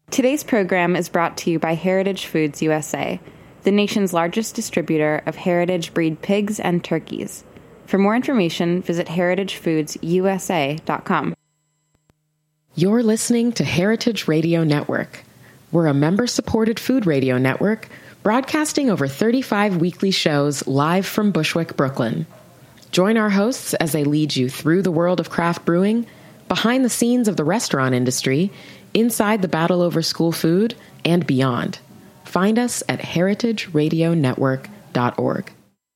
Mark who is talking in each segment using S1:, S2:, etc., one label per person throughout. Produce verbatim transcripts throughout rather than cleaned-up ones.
S1: Today's program is brought to you by Heritage Foods U S A, the nation's largest distributor of heritage breed pigs and turkeys. For more information, visit heritage foods u s a dot com.
S2: You're listening to Heritage Radio Network. We're a member-supported food radio network broadcasting over thirty-five weekly shows live from Bushwick, Brooklyn. Join our hosts as they lead you through the world of craft brewing, behind the scenes of the restaurant industry, inside the battle over school food, and beyond. Find us at heritage radio network dot org.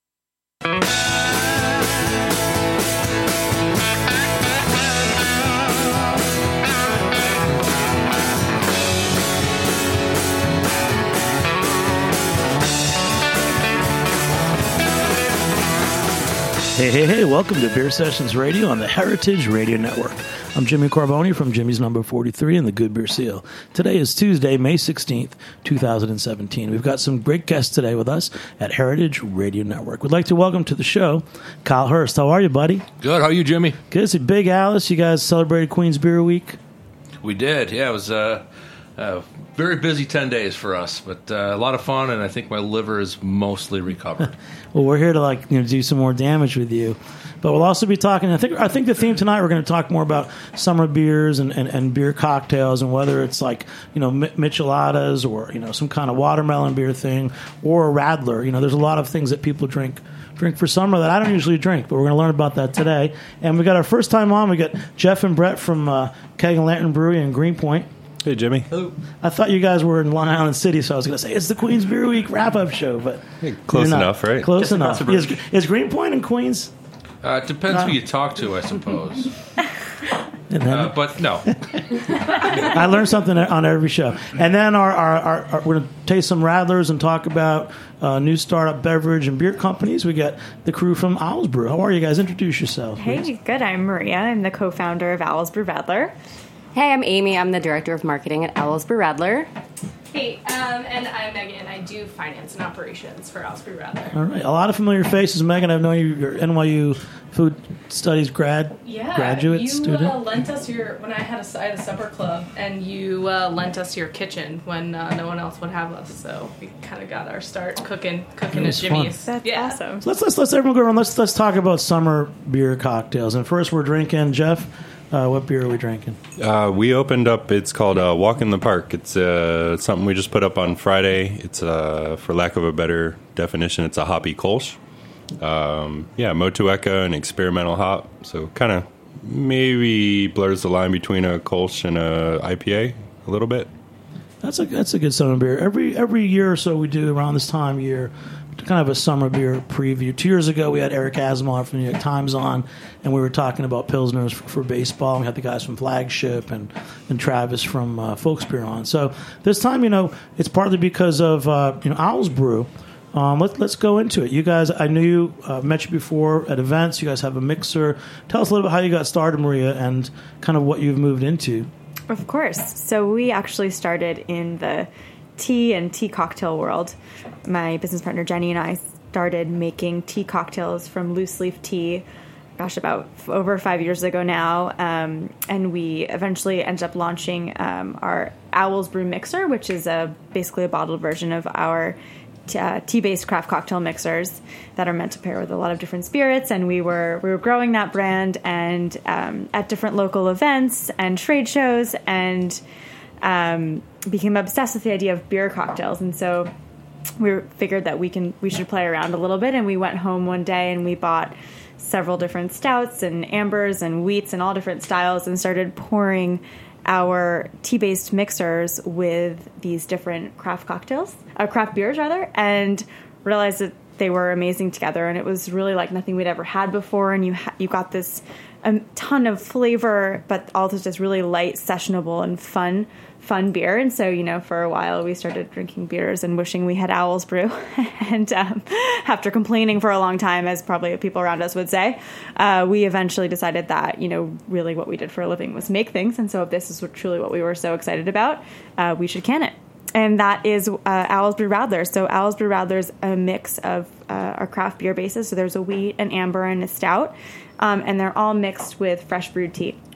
S3: Hey, hey, hey, welcome to Beer Sessions Radio on the Heritage Radio Network. I'm Jimmy Carboni from Jimmy's Number forty-three and the Good Beer Seal. Today is Tuesday, May sixteenth, two thousand seventeen. We've got some great guests today with us at Heritage Radio Network. We'd like to welcome to the show Kyle Hurst. How are you, buddy?
S4: Good. How are you, Jimmy?
S3: Good. So Big Alice, you guys celebrated Queen's Beer Week?
S4: We did. Yeah, it was a uh, uh, very busy ten days for us, but uh, a lot of fun, and I think my liver is mostly recovered.
S3: Well, we're here to like you know do some more damage with you. But we'll also be talking, I think I think the theme tonight, we're going to talk more about summer beers and, and, and beer cocktails, and whether it's like, you know, micheladas or, you know, some kind of watermelon beer thing or a Radler. You know, there's a lot of things that people drink drink for summer that I don't usually drink, but we're going to learn about that today. And we got our first time on, we got Jeff and Brett from uh, Keg and Lantern Brewery in Greenpoint.
S5: Hey, Jimmy.
S3: Hello. I thought you guys were in Long Island City, so I was going to say it's the Queens Beer Week wrap-up show, but
S5: hey, close enough, right?
S3: Close Just enough. Is, is Greenpoint in Queens?
S4: Uh, it depends uh, who you talk to, I suppose. uh, but no.
S3: I learned something on every show. And then our, our, our, our we're going to taste some Radlers and talk about uh, new startup beverage and beer companies. We got the crew from Owls Brew. How are you guys? Introduce yourself.
S6: Hey,
S3: please.
S6: Good. I'm Maria. I'm the co-founder of Owls Brew Radler.
S7: Hey, I'm Amy. I'm the director of marketing at Owls Brew Radler.
S8: Hey, um, and I'm Megan. I do finance and operations for Owls Brew Radler.
S3: All right. A lot of familiar faces. Megan, I've known you. You're N Y U Food Studies grad,
S8: yeah,
S3: graduate
S8: you,
S3: student.
S8: Uh, lent us your, when I had a, I had a supper club, and you uh, lent us your kitchen when uh, no one else would have us. So we kind of got our start cooking cooking at Jimmy's.
S3: Fun.
S6: That's
S8: yeah.
S6: awesome.
S3: So let's, let's, let's everyone go around. Let's, let's talk about summer beer cocktails. And first we're drinking, Jeff, Uh, what beer are we drinking?
S5: Uh, we opened up, it's called uh, Walk in the Park. It's uh, something we just put up on Friday. It's, uh, for lack of a better definition, it's a hoppy Kolsch. Um, yeah, Motueka, an experimental hop. So kind of maybe blurs the line between a Kolsch and a I P A a little bit.
S3: That's a that's a good summer beer. Every every year or so we do around this time of year kind of a summer beer preview. Two years ago we had Eric Asimov from the New York Times on, and we were talking about Pilsners for, for baseball. We had the guys from Flagship and, and Travis from uh, Folks Beer on. So this time, you know, it's partly because of uh, you know Owls Brew. Um, let's let's go into it. You guys, I knew you, uh, met you before at events. You guys have a mixer. Tell us a little bit how you got started, Maria, and kind of what you've moved into.
S6: Of course. So we actually started in the tea and tea cocktail world. My business partner Jenny and I started making tea cocktails from loose leaf tea, gosh, about f- over five years ago now. Um, and we eventually ended up launching um, our Owls Brew Mixer, which is a basically a bottled version of our t- uh, tea-based craft cocktail mixers that are meant to pair with a lot of different spirits. And we were we were growing that brand and um, at different local events and trade shows, and um, became obsessed with the idea of beer cocktails. And so we figured that we can we should play around a little bit, and we went home one day and we bought several different stouts and ambers and wheats and all different styles and started pouring our tea-based mixers with these different craft cocktails, uh, craft beers rather, and realized that they were amazing together, and it was really like nothing we'd ever had before, and you ha- you got this a ton of flavor, but also just really light, sessionable, and fun fun beer. And so, you know, for a while we started drinking beers and wishing we had Owls Brew. And um, after complaining for a long time, as probably people around us would say, uh, we eventually decided that, you know, really what we did for a living was make things. And so if this is what, truly what we were so excited about, uh, we should can it. And that is uh, Owls Brew Radler. So Owls Brew Radler is a mix of uh, our craft beer bases. So there's a wheat, an amber, and a stout. Um, and they're all mixed with fresh brewed tea.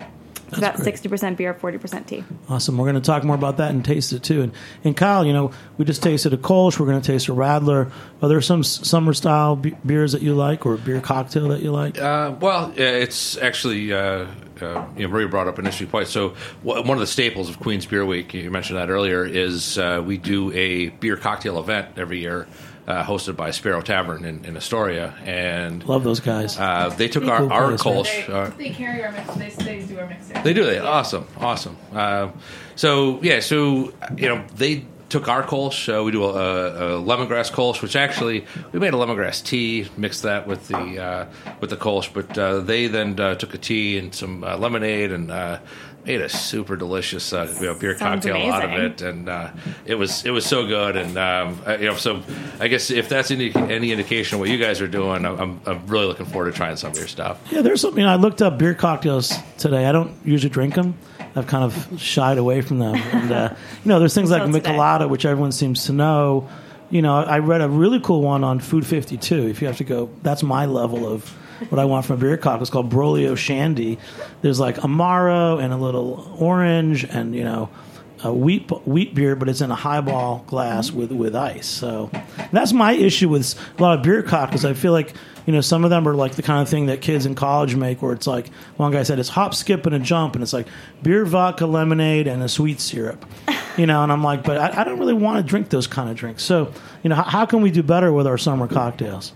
S6: It's about sixty percent beer, forty percent tea.
S3: Awesome. We're going to talk more about that and taste it too. And, and Kyle, you know, we just tasted a Kolsch. We're going to taste a Radler. Are there some summer style be- beers that you like, or a beer cocktail that you like?
S4: Uh, well, it's actually, uh, uh, you know, Maria brought up an interesting point. So w- one of the staples of Queen's Beer Week, you mentioned that earlier, is uh, we do a beer cocktail event every year. Uh, hosted by Sparrow Tavern in, in Astoria, and
S3: love those guys.
S4: Uh, they took
S3: Pretty
S4: our,
S3: cool
S4: our
S3: place,
S4: Kolsch.
S8: They,
S4: Uh,
S8: they carry our mix. They, they do our mix.
S4: they do. They awesome, awesome. Uh, so yeah, so you know they took our Kolsch. Uh, we do a, a lemongrass Kolsch, which actually we made a lemongrass tea, mixed that with the uh, with the Kolsch. But uh, they then uh, took a tea and some uh, lemonade and. Uh, Made a super delicious uh, you know, beer
S6: Sounds
S4: cocktail
S6: amazing.
S4: out of it, and uh, it was it was so good. And um, I, you know, so I guess if that's any, any indication of what you guys are doing, I'm, I'm really looking forward to trying some of your stuff.
S3: Yeah, there's something. You know, I looked up beer cocktails today. I don't usually drink them. I've kind of shied away from them. And uh, you know, there's things like
S6: Until today.
S3: Michelada, which everyone seems to know. You know, I read a really cool one on Food fifty-two. If you have to go, that's my level of what I want from a beer cocktail. It's called Brolio Shandy. There's like Amaro and a little orange and, you know, a wheat wheat beer, but it's in a highball glass with, with ice. So that's my issue with a lot of beer cocktails. I feel like, you know, some of them are like the kind of thing that kids in college make where it's like, one guy said it's hop, skip, and a jump. And it's like beer, vodka, lemonade, and a sweet syrup. You know, and I'm like, but I, I don't really want to drink those kind of drinks. So, you know, how, how can we do better with our summer cocktails?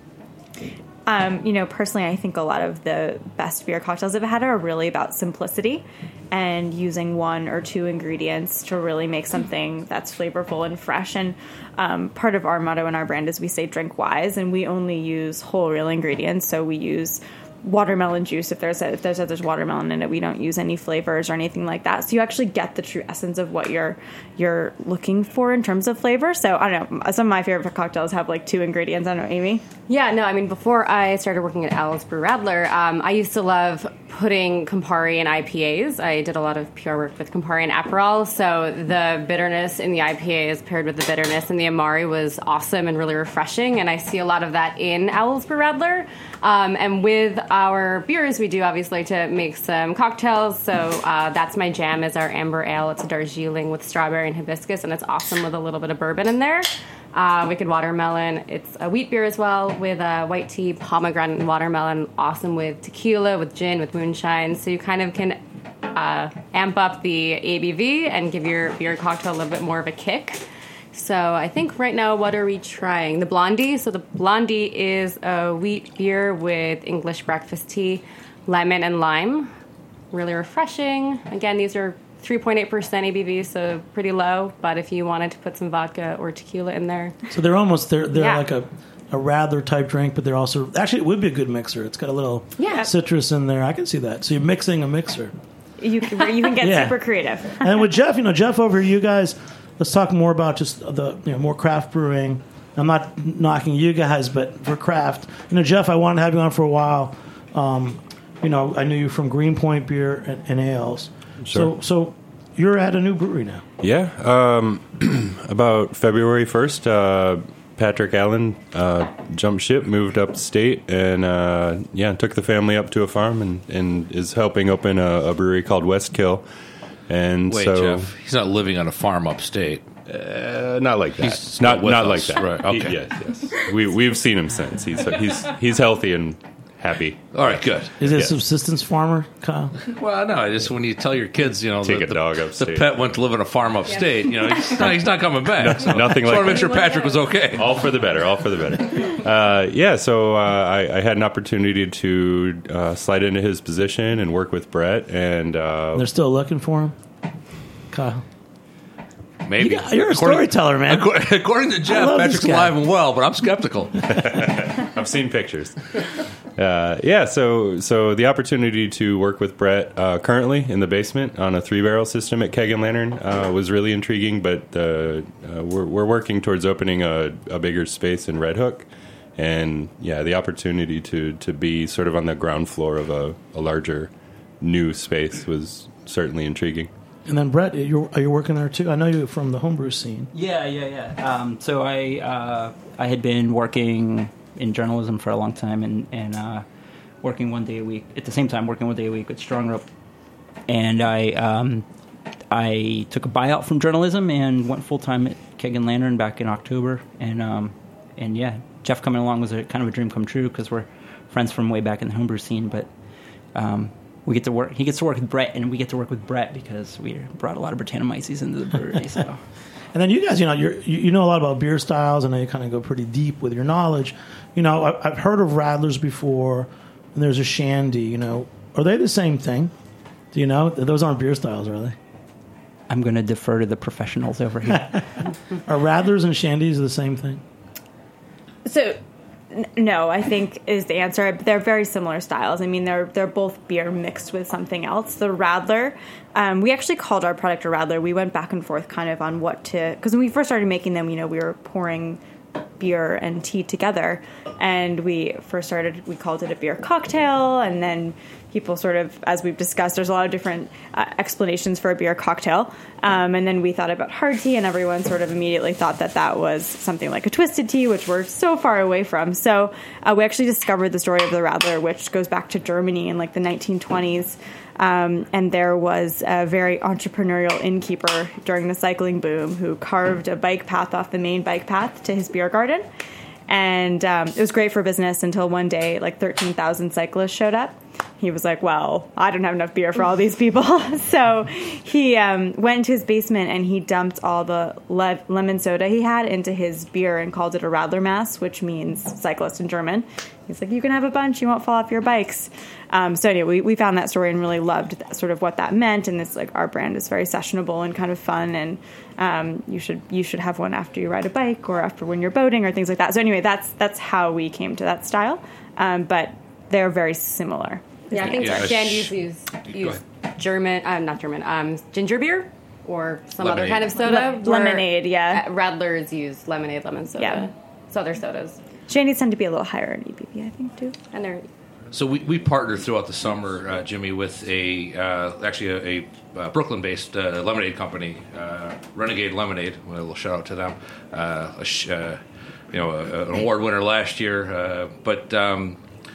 S6: Um, you know, personally, I think a lot of the best beer cocktails I've had are really about simplicity and using one or two ingredients to really make something that's flavorful and fresh. And um, part of our motto in our brand is we say drink wise, and we only use whole real ingredients. So we use watermelon juice if there's a, if there's a, there's watermelon in it. We don't use any flavors or anything like that. So you actually get the true essence of what you're you're looking for in terms of flavor. So I don't know. Some of my favorite cocktails have like two ingredients. I don't know, Amy.
S7: Yeah, no, I mean, before I started working at Owl's Brew Radler, um, I used to love putting Campari in I P As. I did a lot of P R work with Campari and Aperol, so the bitterness in the I P As paired with the bitterness in the Amari was awesome and really refreshing, and I see a lot of that in Owl's Brew Radler. Um, and with our beers, we do obviously to make some cocktails, so uh, that's my jam is our Amber Ale. It's a Darjeeling with strawberry and hibiscus, and it's awesome with a little bit of bourbon in there. Uh, Wicked Watermelon, it's a wheat beer as well with uh, white tea, pomegranate, and watermelon. Awesome with tequila, with gin, with moonshine. So you kind of can uh, amp up the A B V and give your beer cocktail a little bit more of a kick. So I think right now, what are we trying? The Blondie. So the Blondie is a wheat beer with English breakfast tea, lemon, and lime. Really refreshing. Again, these are three point eight percent A B V, so pretty low. But if you wanted to put some vodka or tequila in there.
S3: So they're almost, they're, they're
S7: Yeah.
S3: like a, a Radler type drink, but they're also, actually it would be a good mixer. It's got a little
S7: Yeah.
S3: citrus in there. I can see that. So you're mixing a mixer.
S6: You can, you can get
S3: Yeah.
S6: super creative.
S3: And then with Jeff, you know, Jeff over here, you guys, let's talk more about just the, you know, more craft brewing. I'm not knocking you guys, but for craft. You know, Jeff, I wanted to have you on for a while. Um, you know, I knew you from Greenpoint Beer and, and Ales.
S5: Sure.
S3: So, so you're at a new brewery now.
S5: Yeah, um, about February first, uh, Patrick Allen uh, jumped ship, moved upstate, and uh, yeah, took the family up to a farm and, and is helping open a, a brewery called Westkill. And
S4: Wait,
S5: so,
S4: Jeff, he's not living on a farm upstate.
S5: Uh, not like that.
S4: He's
S5: not
S4: still with
S5: not like
S4: us,
S5: that.
S4: right, okay.
S5: He- yes, yes. We we've seen him since. He's he's he's healthy and happy.
S4: All right, good.
S3: Is it a
S5: Yeah.
S3: subsistence farmer, Kyle?
S4: Well, no, just when you tell your kids, you know,
S5: Take
S4: the,
S5: a
S4: the-
S5: dog
S4: the
S5: upstate.
S4: pet went to live in a farm upstate, you know, he's not, he's not coming back. So
S5: Nothing
S4: just
S5: like
S4: want to make
S5: that.
S4: sure Patrick was okay.
S5: All for the better. All for the better. Uh, yeah. So uh, I, I had an opportunity to uh, slide into his position and work with Brett, and uh,
S3: They're still looking for him, Kyle.
S4: Maybe.
S3: You got- you're a
S4: According-
S3: storyteller, man.
S4: According, according to Jeff,
S3: love this
S4: Patrick's
S3: guy.
S4: alive and well, but I'm skeptical.
S5: I've seen pictures. Uh, yeah, so so the opportunity to work with Brett uh, currently in the basement on a three barrel system at Keg and Lantern uh, was really intriguing. But uh, uh, we're we're working towards opening a, a bigger space in Red Hook, and yeah, the opportunity to to be sort of on the ground floor of a, a larger new space was certainly intriguing.
S3: And then Brett, you're, are you working there too? I know you from the homebrew scene.
S9: Yeah, yeah, yeah. Um, so I uh, I had been working in journalism for a long time, and and uh, working one day a week at the same time working one day a week with Strong Rope and I um, I took a buyout from journalism and went full time at Keg and Lantern back in October, and um, and yeah, Jeff coming along was a kind of a dream come true because we're friends from way back in the homebrew scene, but. Um, We get to work. He gets to work with Brett, and we get to work with Brett because we brought a lot of Brettanomyces into the brewery. So,
S3: and then you guys, you know, you're, you you know a lot about beer styles, and then you kind of go pretty deep with your knowledge. You know, I, I've heard of Radlers before, and there's a Shandy. You know, are they the same thing? Do you know? Those aren't beer styles, are they?
S9: I'm going to defer to the professionals over here.
S3: Are Radlers and Shandies the same thing?
S6: So. No, I think is the answer. They're very similar styles. I mean, they're they're both beer mixed with something else. The Radler, um, we actually called our product a Radler. We went back and forth kind of on what to, because when we first started making them, you know, we were pouring beer and tea together, and we first started, we called it a beer cocktail, and then people sort of, as we've discussed, there's a lot of different uh, explanations for a beer cocktail, um, and then we thought about hard tea, and everyone sort of immediately thought that that was something like a twisted tea, which we're so far away from. So uh, we actually discovered the story of the Radler, which goes back to Germany in like the nineteen twenties, um, and there was a very entrepreneurial innkeeper during the cycling boom who carved a bike path off the main bike path to his beer garden. And um, it was great for business until one day, like thirteen thousand cyclists showed up. He was like, well, I don't have enough beer for all these people. So he um, went into his basement and he dumped all the le- lemon soda he had into his beer and called it a Radlermass, which means cyclist in German. He's like, you can have a bunch, you won't fall off your bikes. Um, so anyway, we, we found that story and really loved that, sort of what that meant. And it's like, our brand is very sessionable and kind of fun. And um, you should you should have one after you ride a bike or after when you're boating or things like that. So anyway, that's that's how we came to that style. Um, but they're very similar.
S7: Yeah, I think
S4: Yeah,
S7: Shandies
S4: sh-
S7: use,
S4: Go
S7: use
S4: ahead.
S7: German, uh, not German, um, ginger beer or some
S4: Lemonade.
S7: other kind of soda.
S6: Le- lemonade, yeah.
S7: Uh, Radlers use lemonade, lemon soda.
S6: Yeah.
S7: So other sodas.
S6: Shandies tend to be a little higher in E B V, I think, too.
S7: And they're
S4: So we, we partnered throughout the summer, uh, Jimmy, with a uh, actually a, a uh, Brooklyn-based uh, lemonade company, uh, Renegade Lemonade. A little shout out to them. Uh, a sh- uh, you know, a, an award winner last year. Uh, but um,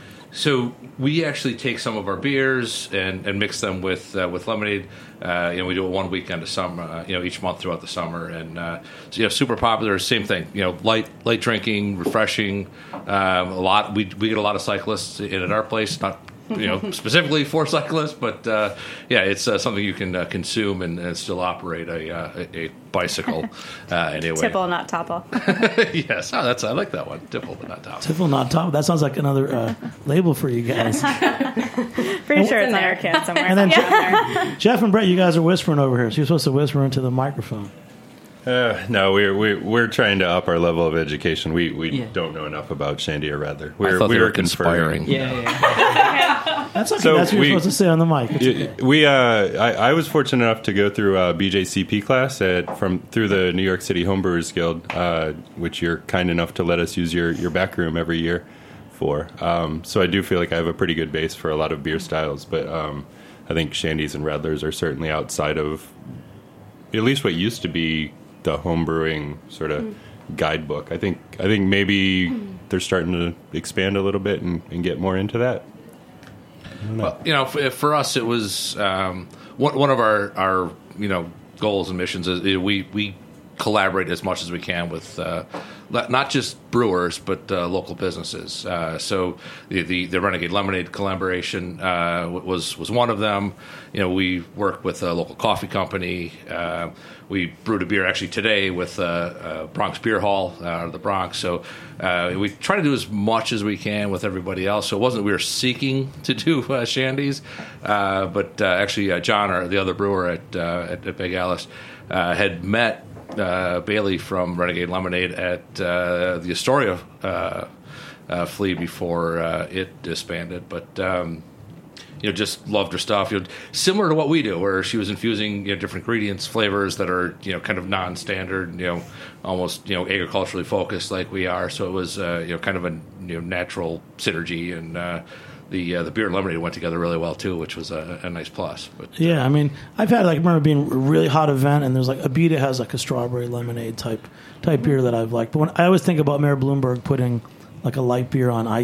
S4: so we actually take some of our beers and, and mix them with uh, with lemonade. Uh, you know, we do it one weekend of summer, uh, you know, each month throughout the summer, and uh, so you know, super popular. Same thing, you know, light light drinking, refreshing. Um, a lot. We we get a lot of cyclists in at our place. Not you know specifically for cyclists, but uh, yeah, it's uh, something you can uh, consume and, and still operate a uh, a, a bicycle. Uh, anyway,
S6: Tipple, not topple.
S4: yes, oh, that's I like that one. Tipple, but not top.
S3: Tiffle, not top. That sounds like another uh, label for you guys.
S6: Pretty sure it's on our can somewhere.
S3: And then
S6: Yeah.
S3: Je- Jeff and Brett, you guys are whispering over here. So you're supposed to whisper into the microphone.
S5: Uh, no, we're, we're we're trying to up our level of education. We we
S9: Yeah.
S5: don't know enough about Shandy or Radler.
S4: I
S5: We're,
S4: thought
S5: we
S4: they
S5: were
S4: were conspiring.
S9: Yeah, yeah.
S3: That's okay.
S5: So
S3: That's what
S5: we-
S3: you're supposed to say on the mic. It's okay.
S5: Y- We, uh, I, I was fortunate enough to go through a B J C P class at from through the New York City Homebrewers Guild, uh, which you're kind enough to let us use your, your back room every year for. Um, so I do feel like I have a pretty good base for a lot of beer styles, but um, I think Shandies and Radlers are certainly outside of at least what used to be the homebrewing sort of mm. guidebook. I think I think maybe mm. they're starting to expand a little bit and, and get more into that.
S4: Well, you know, for, for us, it was um, one, one of our, our you know goals and missions is uh, we we collaborate as much as we can with uh, not just brewers but uh, local businesses. Uh, so the, the the Renegade Lemonade collaboration uh, was was one of them. You know, we work with a local coffee company. Uh, we brewed a beer actually today with uh, uh, Bronx Beer Hall uh, out of the Bronx. So uh, we try to do as much as we can with everybody else. So it wasn't we were seeking to do uh, Shandies, uh, but uh, actually uh, John, or the other brewer at uh, at, at Big Alice, uh, had met uh, Bailey from Renegade Lemonade at uh, the Astoria uh, uh, flea before uh, it disbanded. But um, you know, just loved her stuff. You know, similar to what we do, where she was infusing you know, different ingredients, flavors that are you know kind of non-standard, you know, almost you know agriculturally focused like we are. So it was uh, you know kind of a you know natural synergy, and uh, the uh, the beer and lemonade went together really well too, which was a, a nice plus. But
S3: Yeah, I mean, I've had like I remember being a really hot event, and there's like Abita has like a strawberry lemonade type type beer that I've liked. But when I always think about Mayor Bloomberg putting like a light beer on ice,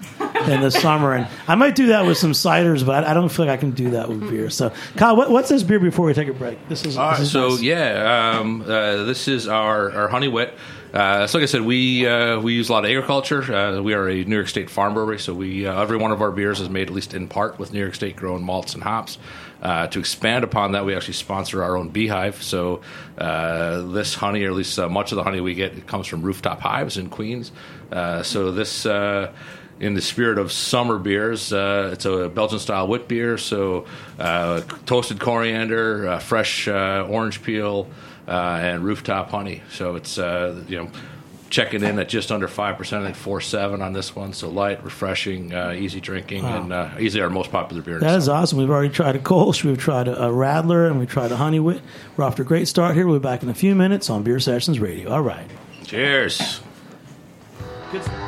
S3: in the summer. And I might do that with some ciders, but I don't feel like I can do that with beer. So, Kyle, what, what's this beer before we take a break? This is,
S4: All
S3: this
S4: right,
S3: is
S4: so
S3: nice.
S4: yeah, um, uh, this is our, our Honey Wit. Uh, so like I said, we uh, we use a lot of agriculture. Uh, we are a New York State farm brewery, so we uh, every one of our beers is made at least in part with New York State grown malts and hops. Uh, to expand upon that, we actually sponsor our own beehive. So uh, this honey, or at least uh, much of the honey we get, it comes from Rooftop Hives in Queens. Uh, so this, uh, in the spirit of summer beers, uh, it's a Belgian-style wit beer. So uh, toasted coriander, uh, fresh uh, orange peel, uh, and rooftop honey. So it's uh, you know. Checking in at just under five percent, I think four point seven on this one. So light, refreshing, uh, easy drinking,
S3: Wow.
S4: and uh, easily our most popular beer. in
S3: That
S4: the
S3: is
S4: summer.
S3: awesome. We've already tried a Kolsch, we've tried a, a Radler, and we tried a Honey Wit. We're off to a great start here. We'll be back in a few minutes on Beer Sessions Radio. All right.
S4: Cheers.
S3: Good stuff.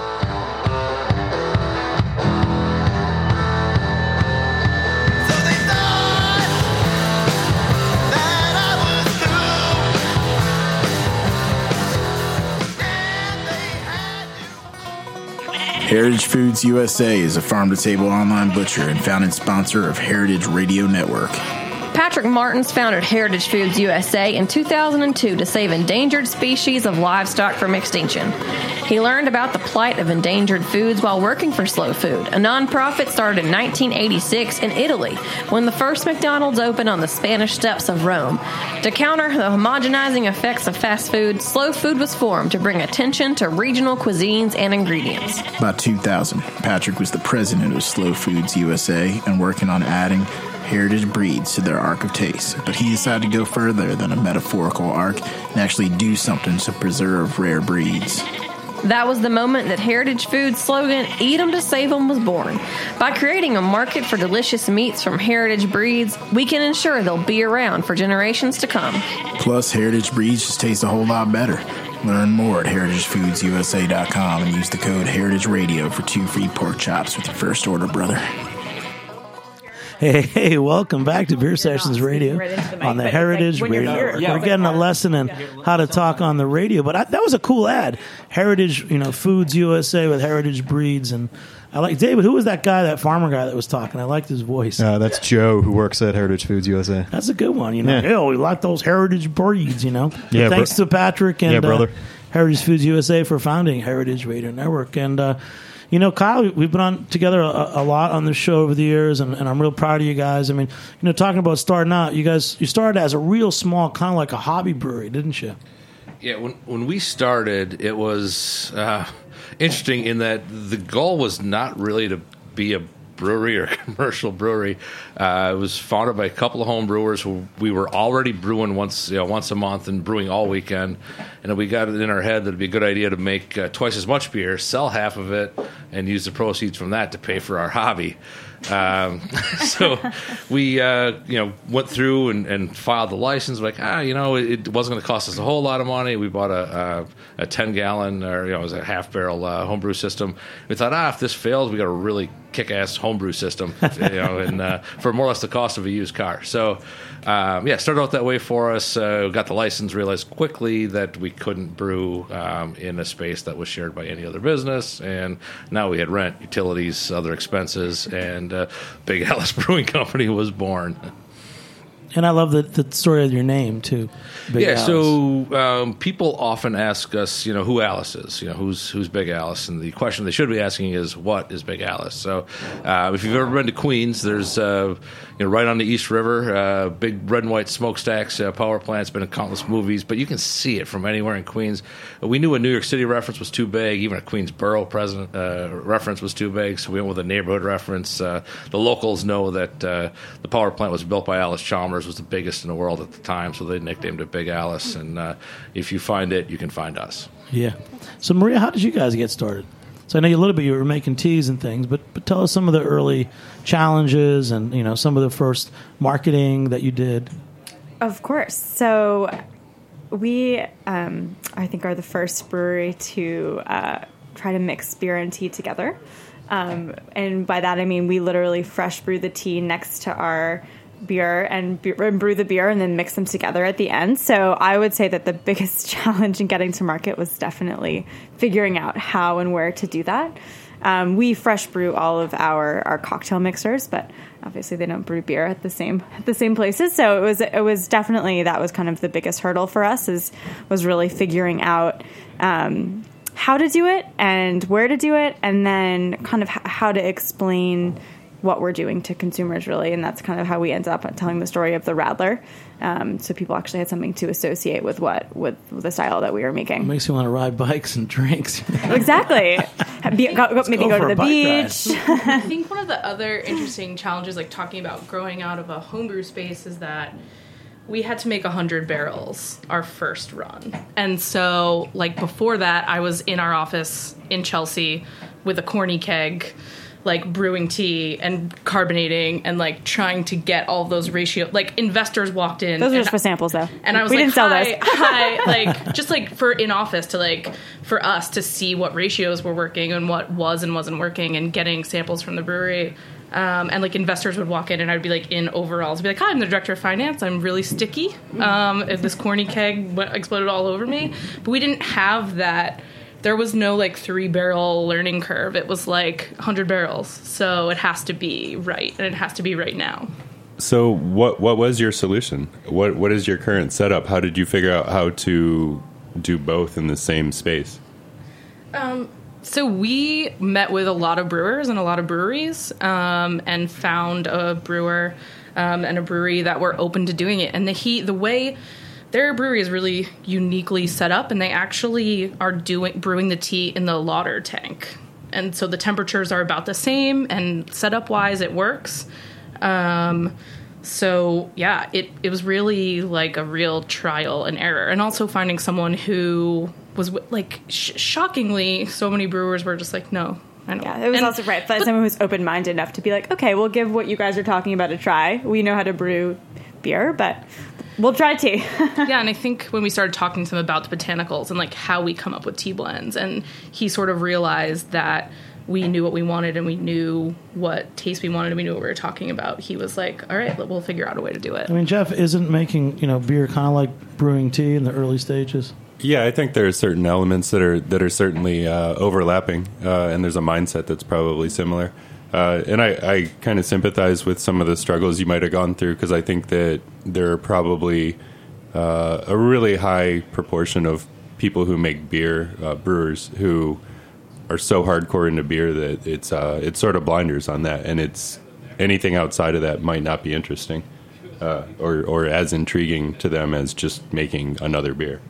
S10: Heritage Foods U S A is a farm-to-table online butcher and founding sponsor of Heritage Radio Network.
S11: Patrick Martins founded Heritage Foods U S A in two thousand two to save endangered species of livestock from extinction. He learned about the plight of endangered foods while working for Slow Food, a nonprofit started in nineteen eighty-six in Italy when the first McDonald's opened on the Spanish steps of Rome. To counter the homogenizing effects of fast food, Slow Food was formed to bring attention to regional cuisines and ingredients.
S10: By two thousand, Patrick was the president of Slow Foods U S A and working on adding heritage breeds to their arc of taste. But he decided to go further than a metaphorical arc and actually do something to preserve rare breeds.
S11: That was the moment that Heritage Foods' slogan, Eat 'em to Save 'em, was born. By creating a market for delicious meats from heritage breeds, we can ensure they'll be around for generations to come.
S10: Plus, heritage breeds just taste a whole lot better. Learn more at heritage foods u s a dot com and use the code Heritage Radio for two free pork chops with your first order, brother.
S3: Hey, hey, welcome back to Beer Sessions Radio
S6: right into the mic,
S3: on the
S6: but it's
S3: Heritage
S6: like when
S3: Radio
S6: you're here,
S3: Network.
S6: yeah,
S3: We're
S6: it's
S3: getting
S6: like
S3: a lesson in how to talk on the radio, but I, that was a cool ad. Heritage, you know, Foods U S A with heritage breeds, and I like David. Who was that guy, that farmer guy that was talking? I liked his voice.
S12: Uh, that's Joe, who works at Heritage Foods U S A.
S3: That's a good one. You know,
S12: Yeah.
S3: hey, we like those heritage breeds. You know,
S12: Yeah,
S3: But thanks
S12: bro-
S3: to Patrick and
S12: Yeah, brother.
S3: Uh, Heritage Foods U S A for founding Heritage Radio Network. And uh, you know, Kyle, we've been on together a, a lot on this show over the years, and, and I'm real proud of you guys. I mean, you know, talking about starting out, you guys, you started as a real small, kind of like a hobby brewery, didn't you?
S4: Yeah, when when we started, it was uh, interesting in that the goal was not really to be a brewery or commercial brewery. Uh, it was founded by a couple of home brewers who we were already brewing once, you know, once a month and brewing all weekend. And we got it in our head that it'd be a good idea to make uh, twice as much beer, sell half of it, and use the proceeds from that to pay for our hobby. Um, so we, uh, you know, went through and, and filed the license. Like, ah, you know, it, it wasn't going to cost us a whole lot of money. We bought a, a, a ten gallon, or you know, it was a half barrel uh, homebrew system. We thought, ah, if this fails, we got a really kick-ass homebrew system, you know, and uh, for more or less the cost of a used car. So, um, yeah, started out that way for us. Uh, got the license, realized quickly that we couldn't brew um, in a space that was shared by any other business, and now we had rent, utilities, other expenses, and uh, Big Alice Brewing Company was born.
S3: And I love the, the story of your name too. Big
S4: yeah,
S3: Alice.
S4: so um, people often ask us, you know, who Alice is, you know, who's who's Big Alice, and the question they should be asking is, what is Big Alice? So, uh, if you've ever been to Queens, there's uh, you know, right on the East River, uh, big red and white smokestacks, uh, power plants, been in countless movies, but you can see it from anywhere in Queens. We knew a New York City reference was too big, even a Queensboro president uh, reference was too big, so we went with a neighborhood reference. Uh, the locals know that uh, the power plant was built by Alice Chalmers, was the biggest in the world at the time, so they nicknamed it Big Alice. And uh, if you find it, you can find us.
S3: Yeah. So Maria, how did you guys get started? So I know you a little bit. You were making teas and things, but but tell us some of the early challenges and you know some of the first marketing that you did.
S6: Of course. So we, um, I think, are the first brewery to uh, try to mix beer and tea together. Um, and by that I mean we literally fresh brew the tea next to our beer and, be- and brew the beer and then mix them together at the end. So I would say that the biggest challenge in getting to market was definitely figuring out how and where to do that. Um, we fresh brew all of our, our cocktail mixers, but obviously they don't brew beer at the same at the same places. So it was it was definitely that was kind of the biggest hurdle for us is was really figuring out um, how to do it and where to do it, and then kind of h- how to explain what we're doing to consumers, really. And that's kind of how we ended up telling the story of the Radler. Um, so people actually had something to associate with what with the style that we were making.
S3: It makes you want to ride bikes and drinks.
S6: Exactly. Be, go, go, maybe
S3: go
S6: go to
S3: for
S6: the
S3: a bike
S6: beach.
S8: I think one of the other interesting challenges, like talking about growing out of a homebrew space, is that we had to make one hundred barrels our first run. And so, like, before that, I was in our office in Chelsea with a corny keg, like, brewing tea and carbonating and, like, trying to get all those ratio. Like, investors walked in.
S6: Those are just for samples, though.
S8: And I was
S6: we
S8: like,
S6: didn't sell
S8: hi,
S6: those.
S8: hi. Like, just, like, for in-office to, like, for us to see what ratios were working and what was and wasn't working and getting samples from the brewery. Um, and, like, investors would walk in, and I'd be, like, in overalls. I'd be like, hi, I'm the director of finance. I'm really sticky. Um, and this corny keg went, exploded all over me. But we didn't have that. There was no, like, three-barrel learning curve. It was, like, one hundred barrels. So it has to be right, and it has to be right now.
S5: So what what was your solution? What What is your current setup? How did you figure out how to do both in the same space?
S8: Um... So we met with a lot of brewers and a lot of breweries um, and found a brewer um, and a brewery that were open to doing it. And the heat, the way their brewery is really uniquely set up, and they actually are doing brewing the tea in the lauter tank. And so the temperatures are about the same, and setup-wise, it works. Um, so, yeah, it, it was really like a real trial and error. And also finding someone who was like sh- shockingly, so many brewers were just like, no, I don't.
S6: Yeah, it was
S8: and,
S6: also right. But someone who's open minded enough to be like, okay, we'll give what you guys are talking about a try. We know how to brew beer, but we'll try tea.
S8: Yeah, and I think when we started talking to him about the botanicals and like how we come up with tea blends, and he sort of realized that we knew what we wanted and we knew what taste we wanted and we knew what we were talking about. He was like, all right, we'll figure out a way to do it.
S3: I mean, Jeff isn't making, you know, beer kind of like brewing tea in the early stages.
S5: Yeah, I think there are certain elements that are that are certainly uh, overlapping, uh, and there's a mindset that's probably similar. Uh, and I, I kind of sympathize with some of the struggles you might have gone through, because I think that there are probably uh, a really high proportion of people who make beer, uh, brewers, who are so hardcore into beer that it's uh, it's sort of blinders on that, and it's anything outside of that might not be interesting uh, or or as intriguing to them as just making another beer.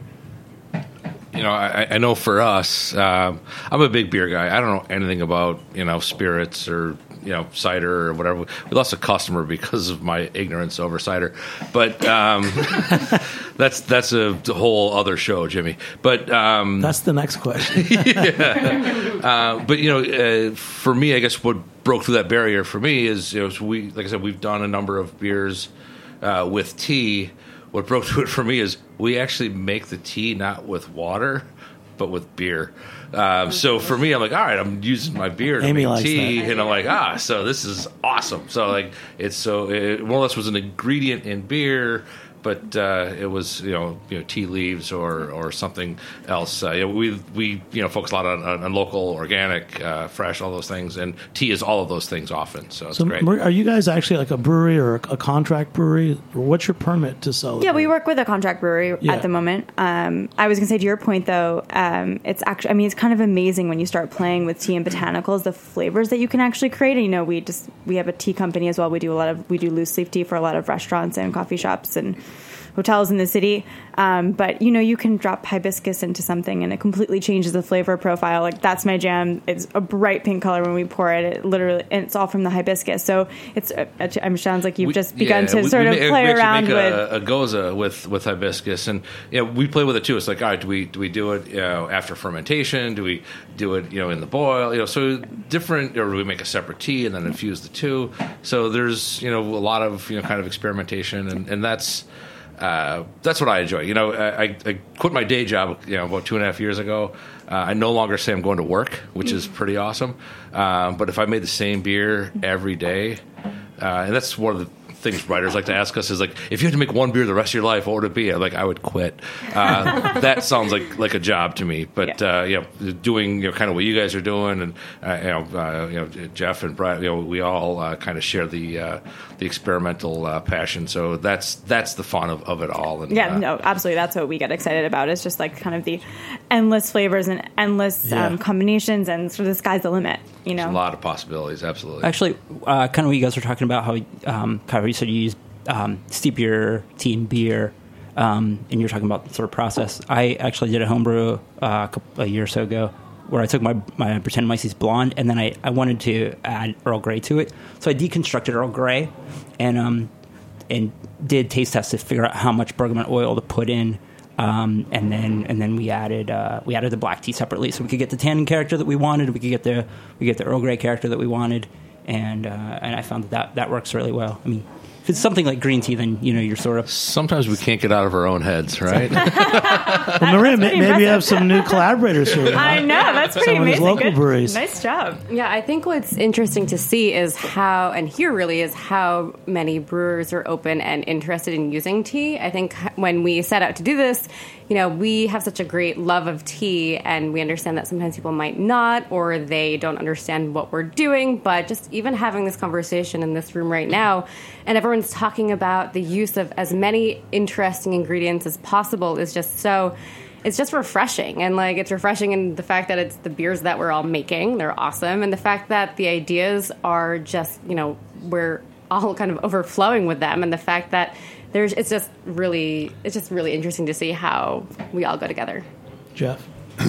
S4: You know, I, I know for us, um, I'm a big beer guy. I don't know anything about, you know, spirits or, you know, cider or whatever. We lost a customer because of my ignorance over cider. But um, that's that's a whole other show, Jimmy. But um,
S3: that's the next question.
S4: Yeah. Uh, but, you know, uh, for me, I guess what broke through that barrier for me is, you know, so we, like I said, we've done a number of beers uh, with tea. What broke through it for me is we actually make the tea not with water, but with beer. Um, so for me, I'm like, all right, I'm using my beer to
S3: Amy
S4: make
S3: likes
S4: tea,
S3: that.
S4: and I'm like, ah, so this is awesome. So like, it's so it more or less was an ingredient in beer, but uh, it was you know you know tea leaves or or something else. Uh, you know, we we you know focus a lot on, on, on local, organic, uh, fresh, all those things, and tea is all of those things often. So it's
S3: So,
S4: great.
S3: Marie, are you guys actually like a brewery or a, a contract brewery? Or what's your permit to sell? the
S6: Yeah, we
S3: beer?
S6: work with a contract brewery
S3: Yeah.
S6: at the moment. Um, I was going to say to your point, though, um, it's actually, I mean, it's kind of amazing when you start playing with tea and botanicals, the flavors that you can actually create. And, you know, we just, we have a tea company as well. We do a lot of, we do loose leaf tea for a lot of restaurants and coffee shops and hotels in the city. Um, but, you know, you can drop hibiscus into something and it completely changes the flavor profile. Like, that's my jam. It's a bright pink color when we pour it. It literally, and it's all from the hibiscus. So it's, it sounds like you've
S4: We-
S6: just begun
S4: yeah,
S6: to
S4: we-
S6: sort
S4: we
S6: of
S4: ma-
S6: play
S4: we actually
S6: around
S4: make
S6: with.
S4: a, a goza with, with hibiscus, and you know, we play with it too. It's like, all right, do we do we do it you know, after fermentation? Do we do it you know in the boil? You know, so different, or do we make a separate tea and then infuse the two? So there's you know a lot of you know kind of experimentation, and, and that's. Uh, that's what I enjoy. You know, I, I quit my day job, you know, about two and a half years ago. Uh, I no longer say I'm going to work, which is pretty awesome. Um, but if I made the same beer every day, uh, and that's one of the things writers like to ask us is like, if you had to make one beer the rest of your life, what would it be? I'm like, I would quit. Uh, that sounds like like a job to me. But
S6: Yeah.
S4: uh, you know, doing you know kind of what you guys are doing, and uh, you know, uh, you know, Jeff and Brad, you know, we all uh, kind of share the uh, the experimental uh, passion. So that's that's the fun of, of it all. And,
S6: Yeah,
S4: uh,
S6: no, absolutely. That's what we get excited about. It's just like kind of the endless flavors and endless
S3: Yeah.
S6: um, combinations, and sort of the sky's the limit. You know,
S4: a lot of possibilities. Absolutely.
S9: Actually, uh, kind of what you guys were talking about, how um, kind of you said you use um, steep your tea and beer, um, and you're talking about the sort of process. I actually did a homebrew uh, a, couple, a year or so ago where I took my, my Brettanomyces blonde, and then I, I wanted to add Earl Grey to it. So I deconstructed Earl Grey and um, and did taste tests to figure out how much bergamot oil to put in. Um, and then and then we added uh, we added the black tea separately, so we could get the tannin character that we wanted. We could get the we get the Earl Grey character that we wanted, and uh, and I found that, that that works really well. I mean, if it's something like green tea, then you know you're sort of
S4: Sometimes we can't get out of our own heads, right?
S3: Well, Maria, ma-
S6: pretty
S3: maybe you have
S6: impressive.
S3: some new collaborators here.
S6: I know, that's pretty
S3: Some of these
S6: amazing.
S3: local
S6: Good.
S3: breweries.
S6: Nice job.
S7: Yeah, I think what's interesting to see is how, and here really is how many brewers are open and interested in using tea. I think when we set out to do this, you know, we have such a great love of tea, and we understand that sometimes people might not, or they don't understand what we're doing. But just even having this conversation in this room right now, and everyone's talking about the use of as many interesting ingredients as possible is just so... It's just refreshing, and like it's refreshing in the fact that it's the beers that we're all making. They're awesome, and the fact that the ideas are just, you know, we're all kind of overflowing with them, and the fact that there's it's just really it's just really interesting to see how we all go together.
S3: Jeff,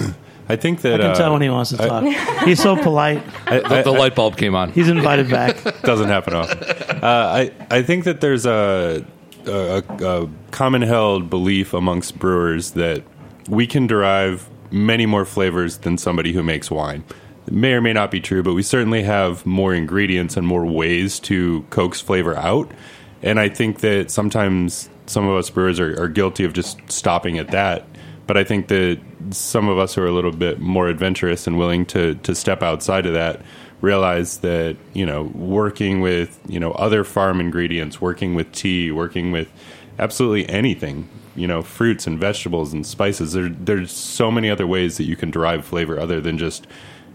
S5: I think that
S3: I can
S5: uh,
S3: tell when he wants to
S5: I-
S3: talk. He's so polite.
S5: I-
S4: the, the light bulb came on.
S3: He's invited back.
S5: Doesn't happen often. Uh, I I think that there's a, a, a common held belief amongst brewers that we can derive many more flavors than somebody who makes wine. It may or may not be true, but we certainly have more ingredients and more ways to coax flavor out. And I think that sometimes some of us brewers are, are guilty of just stopping at that. But I think that some of us who are a little bit more adventurous and willing to, to step outside of that realize that, you know, working with, you know, other farm ingredients, working with tea, working with absolutely anything, you know, fruits and vegetables and spices. There, there's so many other ways that you can derive flavor other than just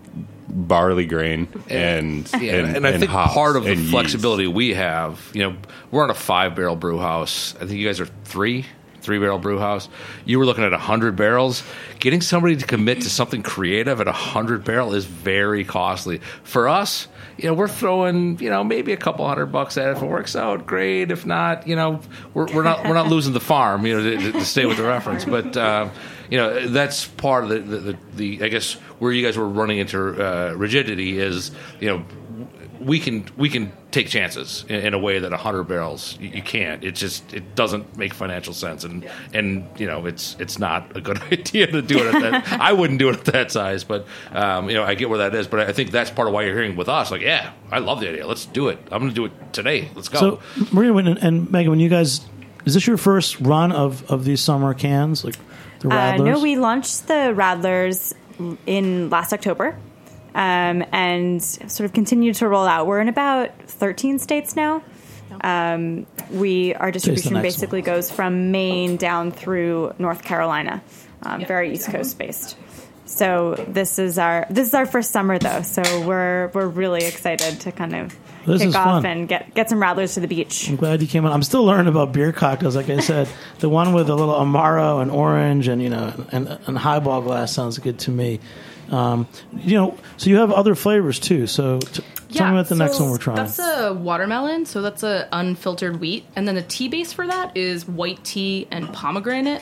S5: barley grain and
S4: Yeah,
S5: and,
S4: and I
S5: and
S4: think
S5: hops
S4: part of the
S5: and yeast.
S4: flexibility we have, you know, we're on a five barrel brew house. I think you guys are three, three barrel brew house. You were looking at a hundred barrels. Getting somebody to commit to something creative at a hundred barrel is very costly. For us, you know, we're throwing, you know, maybe a couple hundred bucks at it. If it works out, great. If not, you know, we're, we're not we're not losing the farm, you know, to, to stay with the reference. But uh, you know, that's part of the, the, the, the I guess where you guys were running into uh, rigidity is, you know, we can we can take chances in, in a way that a hundred barrels you, you can't. It just it doesn't make financial sense, and and you know it's it's not a good idea to do it at that. I wouldn't do it at that size, but um, you know I get where that is. But I think that's part of why you're hearing with us. Like, yeah, I love the idea. Let's do it. I'm going to do it today. Let's go.
S3: So, Maria and, and Megan, when you guys, is this your first run of, of these summer cans, like the
S6: Uh,
S3: Radlers?
S6: no, we launched the Radlers in last October, um, and sort of continued to roll out. We're in about thirteen states now. Um, we our distribution
S3: next
S6: basically goes from Maine down through North Carolina, um, very East Coast based. So this is our this is our first summer though, so we're we're really excited to kind of
S3: This
S6: kick
S3: is
S6: off
S3: fun.
S6: and get get some Radlers to the beach.
S3: I'm glad you came on. I'm still learning about beer cocktails. Like I said, the one with a little Amaro and orange and you know and, and highball glass sounds good to me. Um, you know, so you have other flavors too. So t- tell me about the
S8: so
S3: next one we're trying.
S8: That's a watermelon, so that's a unfiltered wheat, and then the tea base for that is white tea and pomegranate,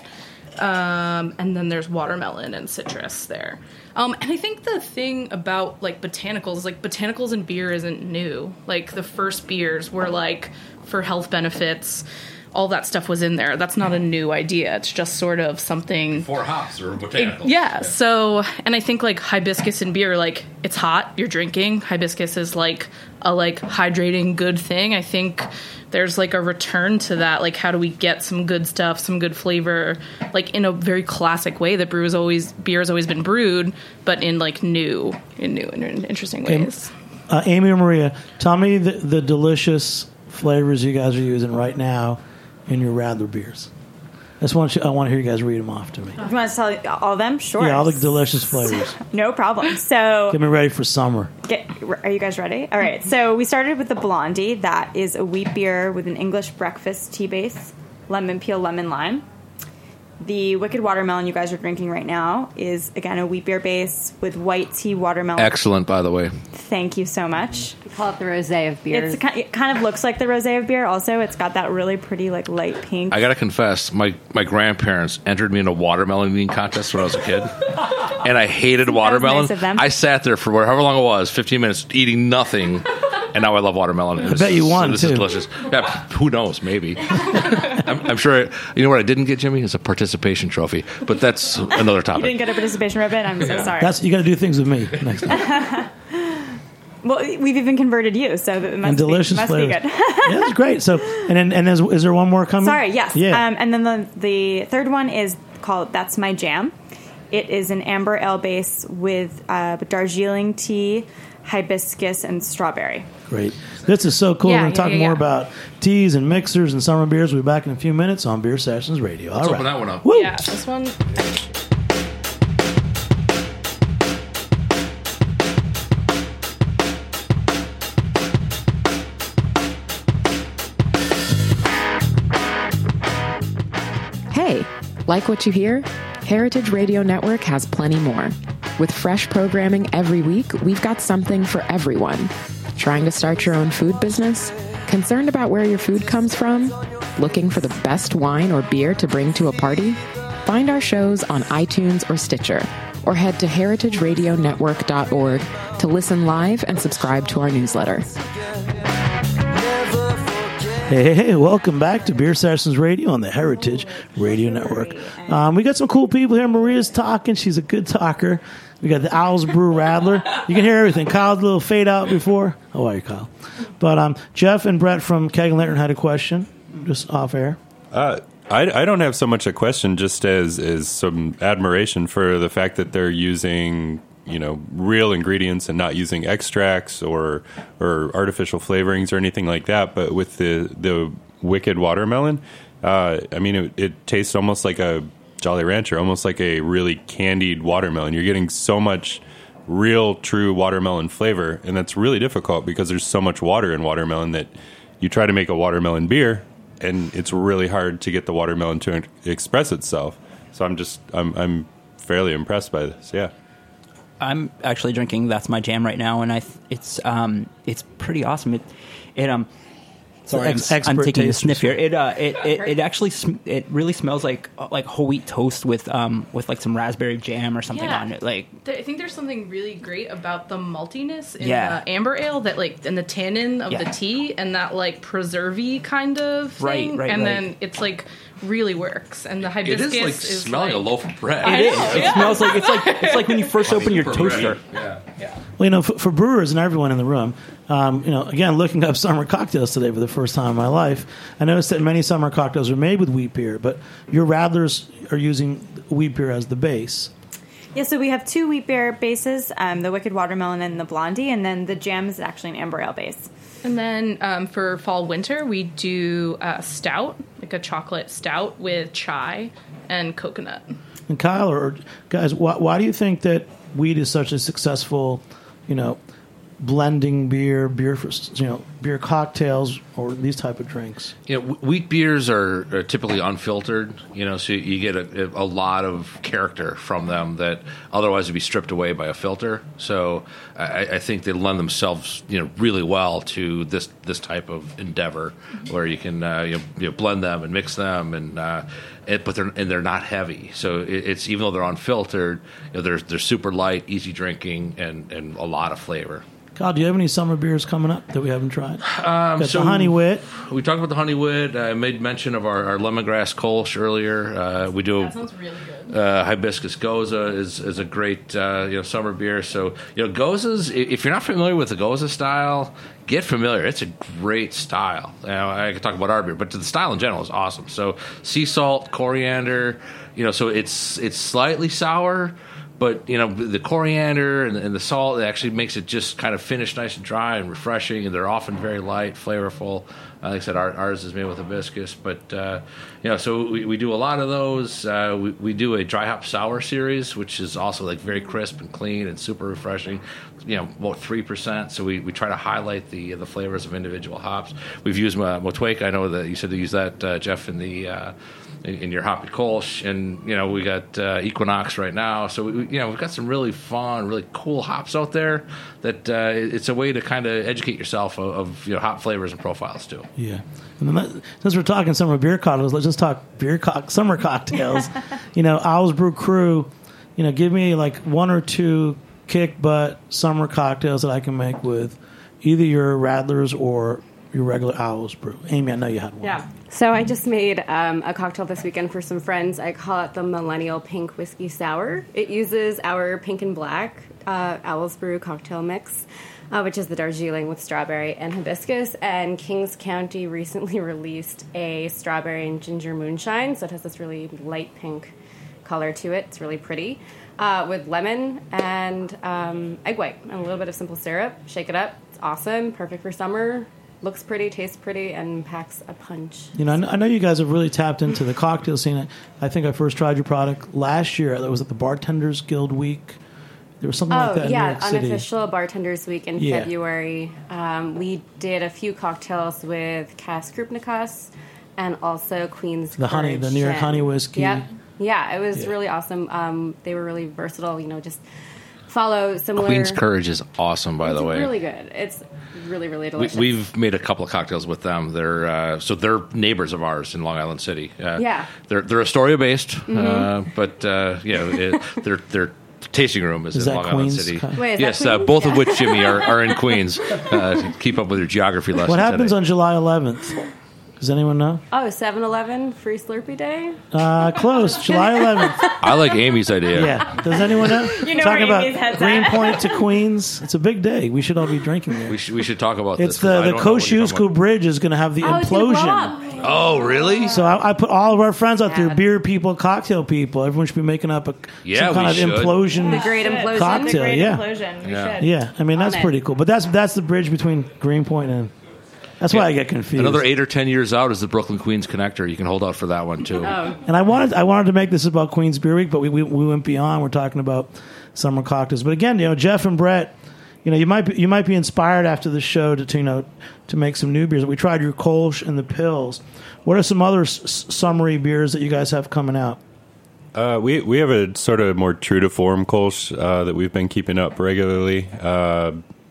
S8: um, and then there's watermelon and citrus there. Um, and I think the thing about like botanicals, like botanicals in beer isn't new. Like the first beers were like for health benefits. All that stuff was in there. That's not a new idea. It's just sort of something.
S4: Four hops or botanicals.
S8: Yeah, so, and I think, like, hibiscus in beer, like, it's hot, you're drinking. Hibiscus is, like, a, like, hydrating good thing. I think there's, like, a return to that. Like, how do we get some good stuff, some good flavor, like, in a very classic way that brew is always, beer has always been brewed, but in, like, new, in new and in interesting ways.
S3: Uh, Amy or Maria, tell me the, the delicious flavors you guys are using right now in your Radler beers. I just want you, I want to hear you guys read them off to me.
S6: You want to tell you all of them? Sure.
S3: Yeah, all the delicious flavors.
S6: No problem. So
S3: get me ready for summer.
S6: Get, are you guys ready? All right. So we started with the Blondie. That is a wheat beer with an English breakfast tea base, lemon peel, lemon lime. The Wicked Watermelon you guys are drinking right now is, again, a wheat beer base with white tea watermelon.
S4: Excellent, by the way.
S6: Thank you so much.
S7: We call it the rosé of beers.
S6: It's, it kind of looks like the rosé of beer. Also, it's got that really pretty, like, light pink.
S4: I got to confess, my, my grandparents entered me in a watermelon eating contest when I was a kid. And I hated watermelon.
S6: Nice of them.
S4: I sat there for however long it was, fifteen minutes, eating nothing. And now I love watermelon.
S3: I bet you won,
S4: this
S3: too.
S4: This is delicious. Yeah, who knows? Maybe. I'm, I'm sure. You know what I didn't get, Jimmy? Is a participation trophy. But that's another topic.
S6: You didn't get a participation ribbon? I'm so sorry.
S3: That's you got to do things with me next time.
S6: Well, we've even converted you, so it must,
S3: and delicious
S6: be, must
S3: flavors.
S6: be good.
S3: Yeah, that's great. So, and then, and is, is there one more coming?
S6: Sorry, yes.
S3: Yeah.
S6: Um, and then the the third one is called That's My Jam. It is an amber ale base with uh, Darjeeling tea, hibiscus, and strawberry.
S3: Great. This is so cool.
S6: Yeah,
S3: We're going to
S6: yeah,
S3: talk
S6: yeah,
S3: more
S6: yeah.
S3: about teas and mixers and summer beers. We'll be back in a few minutes on Beer Sessions Radio. All
S4: Let's
S3: right.
S4: open that one up.
S3: Woo.
S8: Yeah, this one.
S2: Hey, like what you hear? Heritage Radio Network has plenty more. With fresh programming every week, we've got something for everyone. Trying to start your own food business? Concerned about where your food comes from? Looking for the best wine or beer to bring to a party? Find our shows on iTunes or Stitcher, or head to heritage radio network dot org to listen live and subscribe to our newsletter.
S3: Hey, hey, hey, welcome back to Beer Sessions Radio on the Heritage Radio Network. Um, we got some cool people here. Maria's talking. She's a good talker. We got the Owls Brew Radler. You can hear everything. Kyle did a little fade out before. How are you, Kyle? But um, Jeff and Brett from Keg and Lantern had a question, just off air.
S5: Uh, I, I don't have so much a question, just as, as some admiration for the fact that they're using, you know, real ingredients and not using extracts or or artificial flavorings or anything like that. But with the the Wicked Watermelon, uh, I mean, it, it tastes almost like a Jolly Rancher, almost like a really candied watermelon. You're getting so much real, true watermelon flavor, and that's really difficult because there's so much water in watermelon that you try to make a watermelon beer, and it's really hard to get the watermelon to express itself. So I'm just I'm I'm fairly impressed by this. Yeah.
S9: I'm actually drinking That's My Jam right now, and I th- it's um it's pretty awesome. It it um sorry
S3: Ex-
S9: I'm, I'm
S3: expert
S9: taking a
S3: taster.
S9: sniff here. It uh it, it, it actually sm- it really smells like like whole wheat toast with um with like some raspberry jam or something
S8: Yeah.
S9: on it. Like
S8: There- I think there's something really great about the maltiness in
S9: Yeah.
S8: the amber ale, that like and the tannin of
S9: Yeah.
S8: the tea, and that like preservy kind of
S9: Right,
S8: thing.
S9: right,
S8: and
S9: right.
S8: then it's like really works. And the
S4: It
S8: hibiscus
S4: is like
S8: is
S4: smelling
S8: like,
S4: a loaf of bread.
S8: I
S9: it
S8: know,
S9: is. It
S8: yeah.
S9: smells like it's like it's like when you first open your toaster.
S4: Yeah.
S3: Well, you know, for, for brewers and everyone in the room, um, you know, again, looking up summer cocktails today for the first time in my life, I noticed that many summer cocktails are made with wheat beer, but your Radlers are using wheat beer as the base.
S6: Yeah, so we have two wheat beer bases, um, the Wicked Watermelon and the Blondie, and then the Jam is actually an amber ale base.
S8: And then um, for fall winter, we do uh, stout, like a chocolate stout with chai and coconut.
S3: And Kyle, or guys, why, why do you think that wheat is such a successful, you know, blending beer, beer for, you know, beer cocktails or these type of drinks?
S4: You know, wh- wheat beers are, are typically unfiltered, you know, so you get a, a lot of character from them that otherwise would be stripped away by a filter. So I, I think they lend themselves, you know, really well to this this type of endeavor where you can uh, you know, you know, blend them and mix them, and uh, it, but they're and they're not heavy. So it, it's even though they're unfiltered, you know, they're they're super light, easy drinking, and, and a lot of flavor.
S3: Kyle, do you have any summer beers coming up that we haven't tried?
S4: Um,
S3: Got
S4: so
S3: the Honey Wit.
S4: We talked about the Honey Wit. I made mention of our, our lemongrass Kolsch earlier. Uh, we do
S8: That sounds really good.
S4: uh, hibiscus Goza is is a great uh, you know summer beer. So you know Gozas. If you're not familiar with the Goza style, get familiar. It's a great style. You know, I could talk about our beer, but the style in general is awesome. So sea salt, coriander. You know, so it's it's slightly sour. But, you know, the coriander and, and the salt, it actually makes it just kind of finish nice and dry and refreshing, and they're often very light, flavorful. Uh, Uh, like I said, our, ours is made with hibiscus, but uh, you know, so we, we do a lot of those. Uh, we, we do a dry hop sour series, which is also like very crisp and clean and super refreshing. You know, about three percent. So we, we try to highlight the the flavors of individual hops. We've used uh, Motueka. I know that you said to use that, uh, Jeff, in the uh, in, in your hoppy kolsch, and you know we got uh, Equinox right now. So we, you know we've got some really fun, really cool hops out there. That uh, it's a way to kind of educate yourself of, of you know hop flavors and profiles too.
S3: Yeah. And then that, since we're talking summer beer cocktails, let's just talk beer co- summer cocktails. You know, Owl's Brew Crew. You know, give me like one or two kick butt summer cocktails that I can make with either your Radlers or your regular Owl's Brew. Amy, I know you had one.
S7: Yeah. So I just made um, a cocktail this weekend for some friends. I call it the Millennial Pink Whiskey Sour. It uses our pink and black uh, Owl's Brew cocktail mix, uh, which is the Darjeeling with strawberry and hibiscus. And Kings County recently released a strawberry and ginger moonshine, so it has this really light pink color to it. It's really pretty. Uh, with lemon and um, egg white and a little bit of simple syrup. Shake it up. It's awesome. Perfect for summer. Looks pretty, tastes pretty, and packs a punch.
S3: You know, I know, I know you guys have really tapped into the cocktail scene. I think I first tried your product last year. That was at the Bartenders Guild Week. There was something
S7: oh,
S3: like that in
S7: yeah,
S3: New York City.
S7: Unofficial Bartenders Week in
S3: Yeah.
S7: February. Um, we did a few cocktails with Cass Krupnikas and also Queen's
S3: The honey,
S7: Courage
S3: the New York
S7: Gin.
S3: honey whiskey.
S7: Yep. Yeah, it was
S3: Yeah.
S7: really awesome. Um, they were really versatile, you know, just follow similar...
S4: Queen's Courage is awesome, by
S7: it's
S4: the way.
S7: really good. It's really, really
S4: We,
S7: delicious.
S4: we've made a couple of cocktails with them. They're uh, so they're neighbors of ours in Long Island City. Uh,
S7: Yeah.
S4: they're they're Astoria based,
S7: Mhm.
S4: uh, but uh, you know it, their their tasting room is,
S3: Is
S4: in
S3: that
S4: Long Island
S3: Queens?
S4: City.
S3: Wait,
S7: is that
S4: yes, uh,
S7: Queens?
S4: both of
S7: Yeah.
S4: which, Jimmy, are, are in Queens. Uh, to keep up with your geography lessons.
S3: What happens
S4: today.
S3: on July eleventh? Does anyone know?
S7: Oh, seven eleven Free Slurpee Day?
S3: Uh, close. July eleventh.
S4: I like Amy's idea.
S3: Yeah. Does anyone know?
S7: You know
S3: Talking
S7: where
S3: about
S7: Amy's head's at.
S3: Greenpoint to Queens. It's a big day. We should all be drinking there.
S4: We should we should talk about
S3: It's
S4: this. 'cause I
S3: the, the
S4: don't know what you're talking
S3: Kosciuszko Bridge is going to have the
S7: Oh, it's gonna blow
S3: implosion.
S7: up.
S4: Oh, really?
S3: So I, I put all of our friends out
S7: Yeah.
S3: there, beer people, cocktail people. Everyone should be making up a
S4: Yeah,
S3: some kind
S4: we
S3: of
S4: should.
S3: implosion.
S7: The Great Implosion.
S3: Cocktail,
S6: The great
S3: yeah.
S6: implosion. We
S4: Yeah.
S6: should.
S3: Yeah, I mean that's
S7: On it.
S3: pretty cool. But that's that's the bridge between Greenpoint and. That's why I get confused.
S4: Another eight or ten years out is the Brooklyn Queens connector. You can hold out for that one too.
S7: Oh.
S3: And I wanted I wanted to make this about Queens Beer Week, but we, we we went beyond. We're talking about summer cocktails. But again, you know, Jeff and Brett, you know, you might be, you might be inspired after the show to, to you know to make some new beers. We tried your Kolsch and the Pils. What are some other s- summery beers that you guys have coming out?
S5: Uh, we we have a sort of more true to form Kolsch uh, that we've been keeping up regularly. Uh,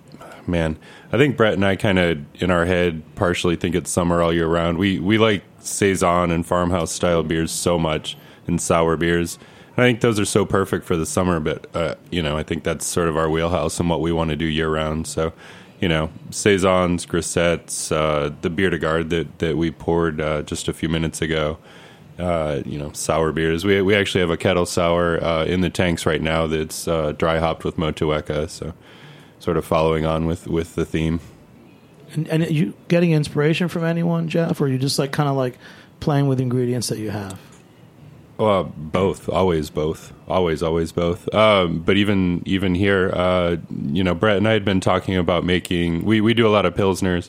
S5: man, I think Brett and I kind of in our head partially think it's summer all year round. We we like saison and farmhouse style beers so much, and sour beers. And I think those are so perfect for the summer. But uh, you know, I think that's sort of our wheelhouse and what we want to do year round. So, you know, saisons, grisettes, uh, the Bière de Garde that that we poured uh, just a few minutes ago. Uh, you know, sour beers. We we actually have a kettle sour uh, in the tanks right now that's uh, dry hopped with Motueka. So, sort of following on with, with the theme.
S3: And, and you getting inspiration from anyone, Jeff, or are you just like kind of like playing with ingredients that you have?
S5: Well, both, always both, always, always both. Um, but even even here, uh, you know, Brett and I had been talking about making. We, we do a lot of pilsners,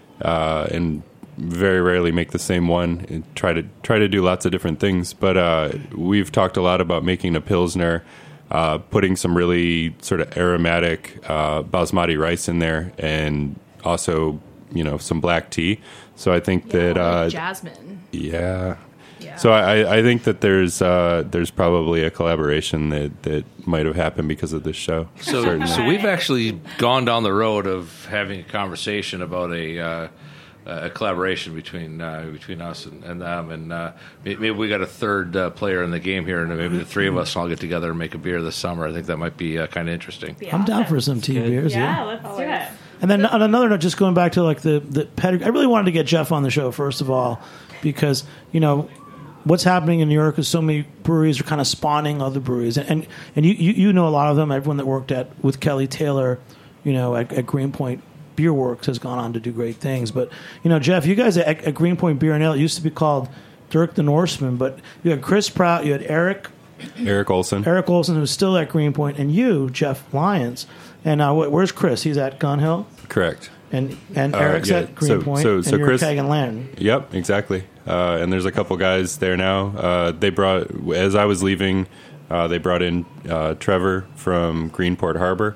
S5: uh, and very rarely make the same one. And try to try to do lots of different things. But uh, we've talked a lot about making a pilsner, uh, putting some really sort of aromatic uh, basmati rice in there, and also you know some black tea. So I think that uh,
S8: Jasmine.
S5: yeah.
S8: Yeah.
S5: So I, I think that there's uh, there's probably a collaboration that, that might have happened because of this show.
S4: So,
S5: Certainly.
S4: so we've actually gone down the road of having a conversation about a uh, a collaboration between uh, between us and, and them, and uh, maybe we got a third uh, player in the game here, and maybe the three of us all get together and make a beer this summer. I think that might be uh, kind of interesting.
S3: I'm down for some tea beers.
S6: Yeah,
S3: Yeah.
S6: let's do it.
S3: And then on another note, just going back to like the the pedigree, I really wanted to get Jeff on the show first of all because you know what's happening in New York is so many breweries are kind of spawning other breweries, and and, and you, you you know a lot of them. Everyone that worked at with Kelly Taylor, you know, at, at Greenpoint Beer Works has gone on to do great things. But you know, Jeff, you guys at, at Greenpoint Beer and Ale, it used to be called Dirk the Norseman, but you had Chris Prout, you had Eric.
S5: Eric Olson.
S3: Eric Olson, who's still at Greenpoint, and you, Jeff Lyons. And uh, wh- where's Chris? He's at Gun Hill.
S5: Correct.
S3: and and
S5: Uh,
S3: Eric's
S5: yeah,
S3: at
S5: so-
S3: Greenpoint,
S5: so- so
S3: and you're
S5: Chris-
S3: at Keg and Lantern.
S5: Yep, exactly. Uh, and there's a couple guys there now. Uh, they brought, as I was leaving, uh, they brought in uh, Trevor from Greenport Harbor,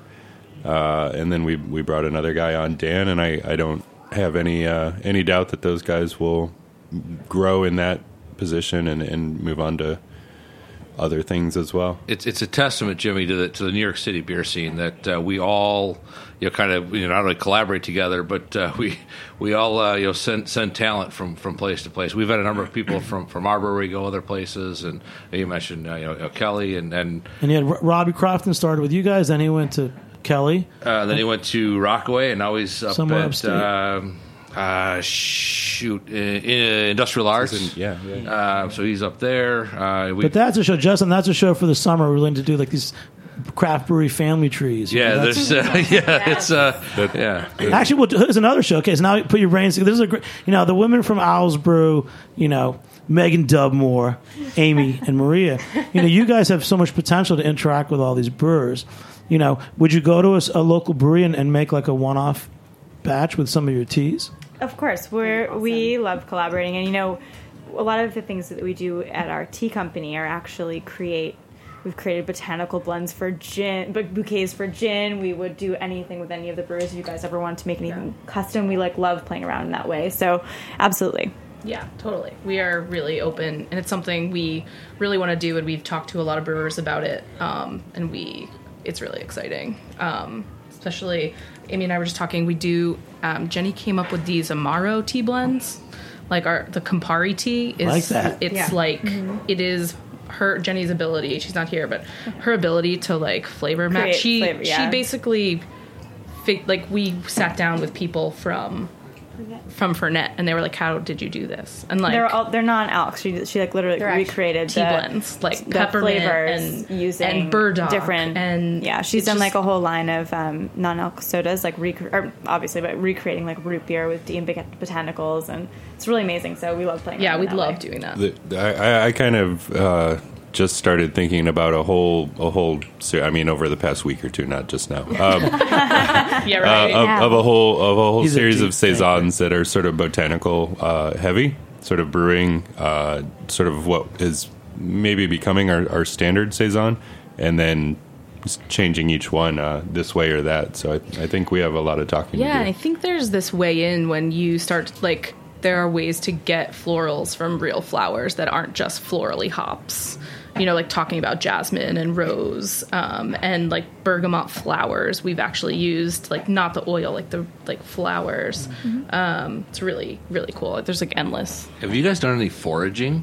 S5: uh, and then we we brought another guy on, Dan. And I, I don't have any uh, any doubt that those guys will grow in that position and, and move on to other things as well.
S4: It's it's a testament, Jimmy, to the to the New York City beer scene that uh, we all, you know, kind of, you know, not only collaborate together, but uh, we we all uh, you know send send talent from, from place to place. We've had a number of people from, from our brewery go other places, and you mentioned uh, you know uh, Kelly and and
S3: And you had R- Robbie Crofton started with you guys, then he went to Kelly.
S4: uh, then he went to Rockaway, and now he's up
S3: Somewhere
S4: at
S3: upstate.
S4: um, uh, shoot in, in Industrial Arts.
S5: in- yeah, yeah.
S4: Uh, so he's up there. Uh, we,
S3: But that's a show, Justin. That's a show for the summer. We're going to do like these craft brewery family trees. You
S4: yeah,
S3: know, that's-
S4: there's uh, yeah, it's uh,
S5: That-
S4: yeah.
S3: Actually, well, here's another showcase. Now, put your brains. This is a great. You know, the women from Owl's Brew. You know, Megan Dubmore, Amy, and Maria. You know, you guys have so much potential to interact with all these brewers. You know, would you go to a, a local brewery and, and make like a one-off batch with some of your teas?
S6: Of course, we're we love collaborating, and you know, a lot of the things that we do at our tea company are actually create. We've created botanical blends for gin, but bouquets for gin. We would do anything with any of the brewers. If you guys ever want to make anything custom, we like love playing around in that way. So, absolutely.
S8: Yeah, totally. We are really open, and it's something we really want to do, and we've talked to a lot of brewers about it, um, and we it's really exciting. Um, especially, Amy and I were just talking, we do, um, Jenny came up with these Amaro tea blends, like our the Campari tea. Is,
S3: Like that.
S8: It's
S6: Yeah.
S8: like, it is her, Jenny's ability, she's not here, but her ability to like flavor match.
S6: Create
S8: She,
S6: flavor, yeah.
S8: she basically, fi- like we sat down with people from from Fernet, and they were like, "How did you do this?" And like,
S6: They're all they're non-alcs. She she like literally
S8: They're actually
S6: recreated
S8: tea
S6: the,
S8: blends, like
S6: the
S8: peppermint
S6: flavors
S8: and-
S6: using
S8: and burdock
S6: different
S8: and
S6: yeah. She's
S8: it's
S6: done
S8: just-
S6: like a whole line of um, non-alc sodas, like rec- or obviously, but recreating like root beer with Dean bot- botanicals, and it's really amazing. So we love playing.
S8: yeah,
S6: around
S8: we'd
S6: in that
S8: love
S6: way.
S8: doing that.
S5: The, I, I kind of uh, just started thinking about a whole a whole. ser- I mean, over the past week or two, not just now. Um,
S8: yeah,
S5: uh,
S8: right.
S5: of, of a whole of a whole
S3: He's a
S5: series
S3: deep
S5: of saisons that are sort of botanical uh, heavy, sort of brewing, uh, sort of what is maybe becoming our, our standard saison, and then just changing each one uh, this way or that. So I, I think we have a lot of talking
S8: Yeah,
S5: to
S8: I
S5: do.
S8: think there's this way in when you start like there are ways to get florals from real flowers that aren't just florally hops. You know, like talking about jasmine and rose um, and like bergamot flowers. We've actually used like not the oil, like the like flowers.
S6: Mm-hmm.
S8: Um, it's really really cool. There's like endless.
S4: Have you guys done any foraging?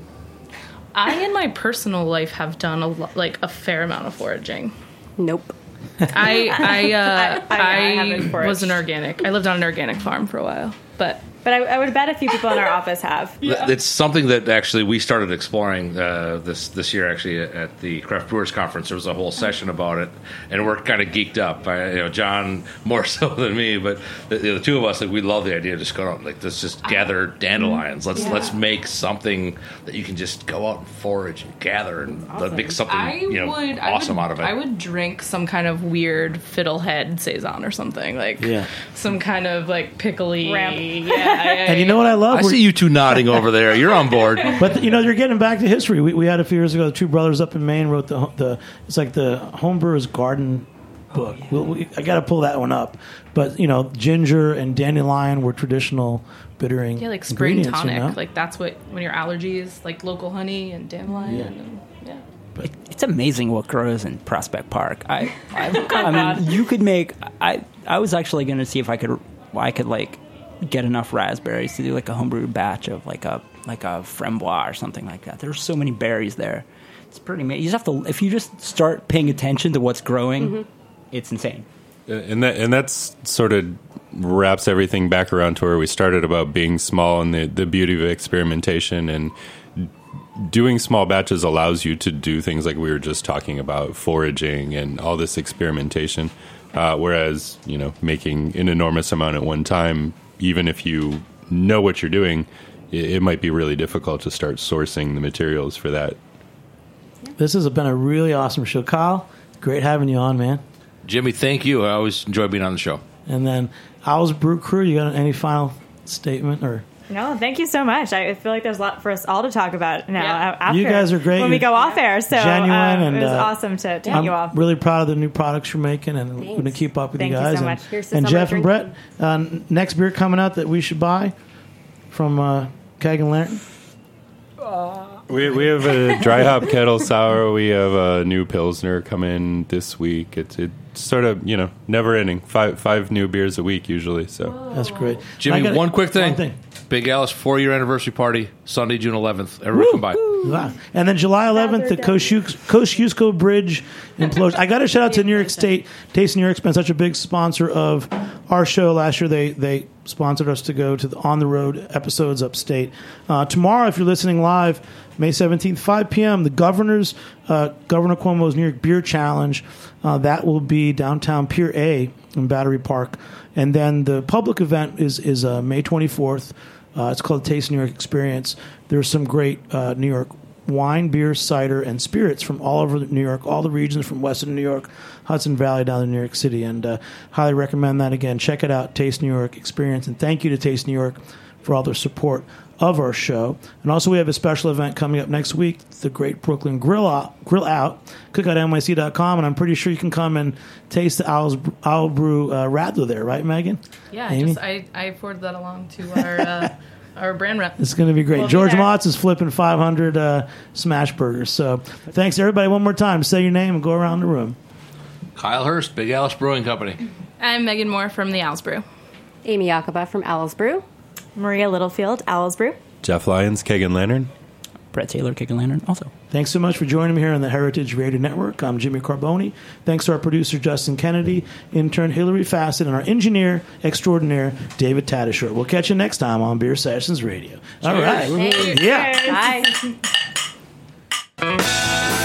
S8: I in my personal life have done a lo- like a fair amount of foraging.
S7: Nope.
S8: I I uh,
S6: I- I
S8: I,
S6: haven't foraged.
S8: was an organic. I lived on an organic farm for a while, but
S6: But I, I would bet a few people in our office have.
S4: Th- It's something that actually we started exploring uh, this this year. Actually, at the Craft Brewers Conference, there was a whole session about it, and we're kind of geeked up. I, you know, John more so than me, but the, the two of us, like, we love the idea of just going out, like, let's just gather dandelions. Let's
S8: Yeah.
S4: let's make something that you can just go out and forage and gather and let make something
S8: I
S4: you know
S8: would I
S4: awesome
S8: would,
S4: out of it.
S8: I would drink some kind of weird fiddlehead saison or something like
S3: Yeah.
S8: some kind of like pickly.
S6: Ramp.
S8: Yeah, yeah,
S3: And you know what I love?
S4: I
S3: We're-
S4: see you two nodding over there. You're on board.
S3: But you know, you're getting back to history. We, we had a few years ago. The two brothers up in Maine wrote the the it's like the Homebrewers Garden book. We'll, we, I got to pull that one up. But you know, ginger and dandelion were traditional bittering.
S8: yeah, like spring
S3: ingredients,
S8: tonic.
S3: You know?
S8: Like that's what when your allergies, like local honey and dandelion.
S3: Yeah.
S8: And, yeah.
S9: It, it's amazing what grows in Prospect Park. I, I, I mean, you could make. I I was actually going to see if I could I could like get enough raspberries to do like a homebrew batch of like a like a framboise or something like that. There's so many berries there. It's pretty amazing. You just have to if you just start paying attention to what's growing,
S6: Mm-hmm.
S9: it's insane.
S5: And that and that's sort of wraps everything back around to where we started about being small and the, the beauty of experimentation, and doing small batches allows you to do things like we were just talking about, foraging and all this experimentation. Uh, whereas, you know, making an enormous amount at one time, even if you know what you're doing, it, it might be really difficult to start sourcing the materials for that.
S3: This has been a really awesome show, Kyle. Great having you on, man.
S4: Jimmy, thank you. I always enjoy being on the show.
S3: And then Owl's Brew Crew, you got any final statement or?
S6: No, thank you so much. I feel like there's a lot for us all to talk about now.
S3: Yeah.
S6: After,
S3: you guys are great.
S6: when we go off air. So
S3: genuine,
S6: uh,
S3: and
S6: it was
S3: uh,
S6: awesome to, to
S3: I'm
S6: meet you all.
S3: really proud of the new products you're making, and we're going to keep up with
S6: Thank
S3: you
S6: you
S3: guys.
S6: so
S3: and
S6: much. Here's to
S3: and
S6: summer
S3: Jeff and
S6: drinking.
S3: Brett, uh, next beer coming out that we should buy from uh, Keg and Lantern.
S5: We we have a dry hop kettle sour. We have a new Pilsner coming this week. It's it's sort of, you know, never ending. Five five new beers a week usually. So
S3: that's great.
S4: Jimmy,
S3: gotta-
S4: one quick thing.
S3: one thing.
S4: Big Alice four year anniversary party, Sunday, June eleventh. Everyone come by.
S3: Wow. And then July eleventh, the Kosciuszko Bridge implosion. I got to shout out to New York State. Taste New York's been such a big sponsor of our show. Last year, they they sponsored us to go to the on the road episodes upstate. Uh, tomorrow, if you're listening live, May seventeenth, five p.m., the governor's uh, Governor Cuomo's New York Beer Challenge. Uh, that will be downtown Pier A in Battery Park. And then the public event is is uh, May twenty-fourth. Uh, it's called Taste New York Experience. There's some great uh, New York wine, beer, cider, and spirits from all over New York, all the regions from Western New York, Hudson Valley down to New York City. And uh, highly recommend that. Again, check it out, Taste New York Experience. And thank you to Taste New York for all their support of our show. And also we have a special event coming up next week, the Great Brooklyn Grill Out, Grill Out, cookout N Y C dot com, and I'm pretty sure you can come and taste the Owl's, Owl Brew uh, Radler there, right, Megan?
S8: Yeah,
S3: Amy?
S8: just, I, I forwarded that along to our uh, our brand rep.
S3: It's going to be great.
S8: We'll be
S3: George
S8: there.
S3: Motz is flipping five hundred uh, smash burgers. So thanks, everybody, one more time. Say your name and go around the room.
S4: Kyle Hurst, Big Alice Brewing Company.
S8: I'm Megan Moore from the Owl's Brew.
S7: Amy Yakuba from Owl's Brew.
S6: Maria Littlefield, Owl's Brew.
S5: Jeff Lyons, Keg and Lantern.
S9: Brett Taylor, Keg and Lantern, also.
S3: Thanks so much for joining me here on the Heritage Radio Network. I'm Jimmy Carboni. Thanks to our producer, Justin Kennedy, intern Hillary Fassett, and our engineer extraordinaire, David Tatasciore. We'll catch you next time on Beer Sessions Radio. All
S7: Cheers.
S3: right. We're
S7: Cheers.
S3: moving. Yeah.
S7: Bye.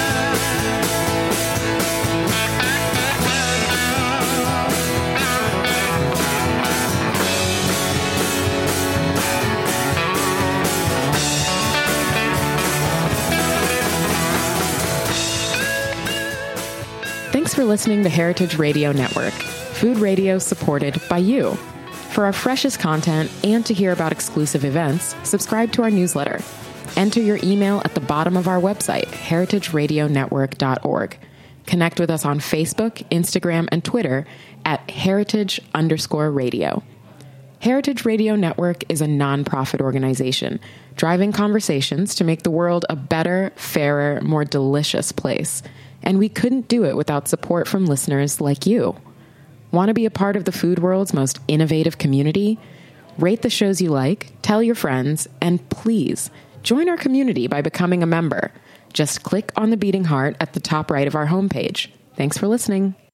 S2: Thanks for listening to Heritage Radio Network, food radio supported by you. For our freshest content and to hear about exclusive events, subscribe to our newsletter. Enter your email at the bottom of our website, heritage radio network dot org. Connect with us on Facebook, Instagram, and Twitter at heritage underscore radio. Heritage Radio Network is a nonprofit organization driving conversations to make the world a better, fairer, more delicious place. And we couldn't do it without support from listeners like you. Want to be a part of the food world's most innovative community? Rate the shows you like, tell your friends, and please join our community by becoming a member. Just click on the beating heart at the top right of our homepage. Thanks for listening.